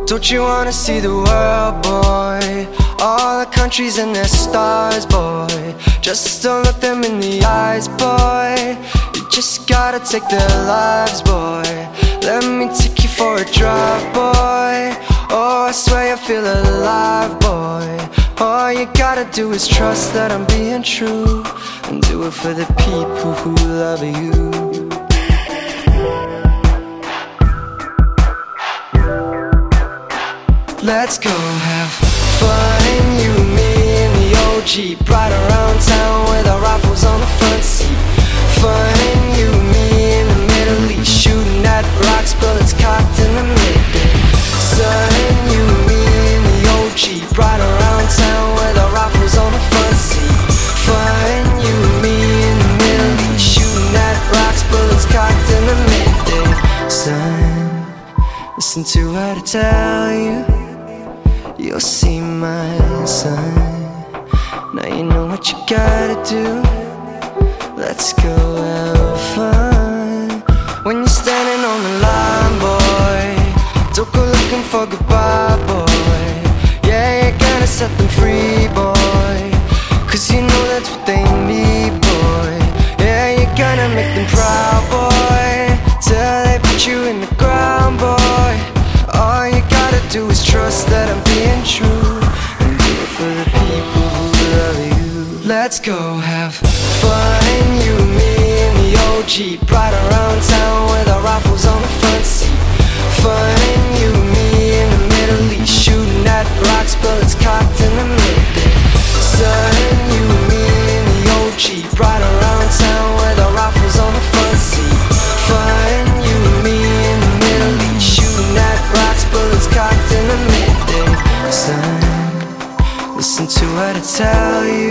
Don't you wanna see the world, boy? All the countries and their stars, boy. Just don't look them in the eyes, boy. You just gotta take their lives, boy. Let me take you for a drive, boy. Oh, I swear you feel alive, boy. All you gotta do is trust that I'm being true, and do it for the people who love you. Let's go have fun, you and me in the old Jeep, ride around town with our rifles on the front seat. Fun, you and me in the Middle East, shooting at rocks, bullets cocked in the midday. Sun, you and me in the old Jeep, ride around town with our rifles on the front seat. Fun, you and me in the Middle East, shooting at rocks, bullets cocked in the midday. Son, listen to what I tell you, you'll see my son. Now you know what you gotta do. Let's go have fun. When you're standing on the line, boy, don't go looking for goodbye, boy. Yeah, you're gonna set them free, boy, 'cause you know that's what they need, boy. Yeah, you're gonna make them proud, boy, till they put you in the ground, boy. All you gotta do is trust that I'm being true, and do it for the people who love you. Let's go have fun, you and me in the old Jeep, ride around town with our rifles on the front seat. Fun, you and me in the Middle East, shooting at rocks, bullets cocked in the midday. Sun, you and me in the old Jeep, ride around town with our rifles on the front seat. Fun, you and me in the Middle East, shooting at rocks, bullets cocked in the midday. Son, listen to what I tell you,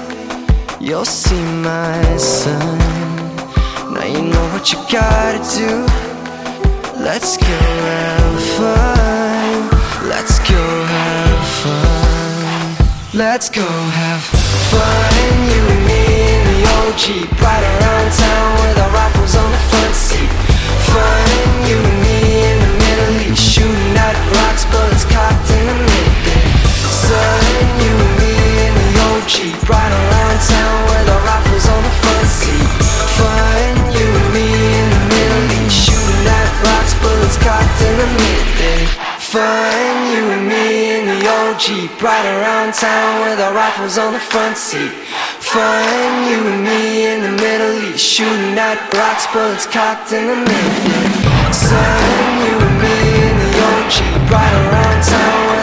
you'll see my son. Now you know what you gotta do. Let's go have fun. Let's go have fun. Let's go have fun, you and me in the old Jeep, ride around town with our rifles on the front seat. Fun, you and me in the Middle East, shooting at rocks, bullets cocked in the midday. Sun, you and me in the old Jeep, ride around town with our rifles on the front seat. Fun, you and me in the Middle East, shooting at rocks, bullets cocked in the midday. Fun, you and me in the old Jeep, ride around town with our rifles on the front seat. Fun, you and me in the Middle East, shooting at rocks, bullets cocked in the midday. Sun, you and me in the old Jeep, ride around town with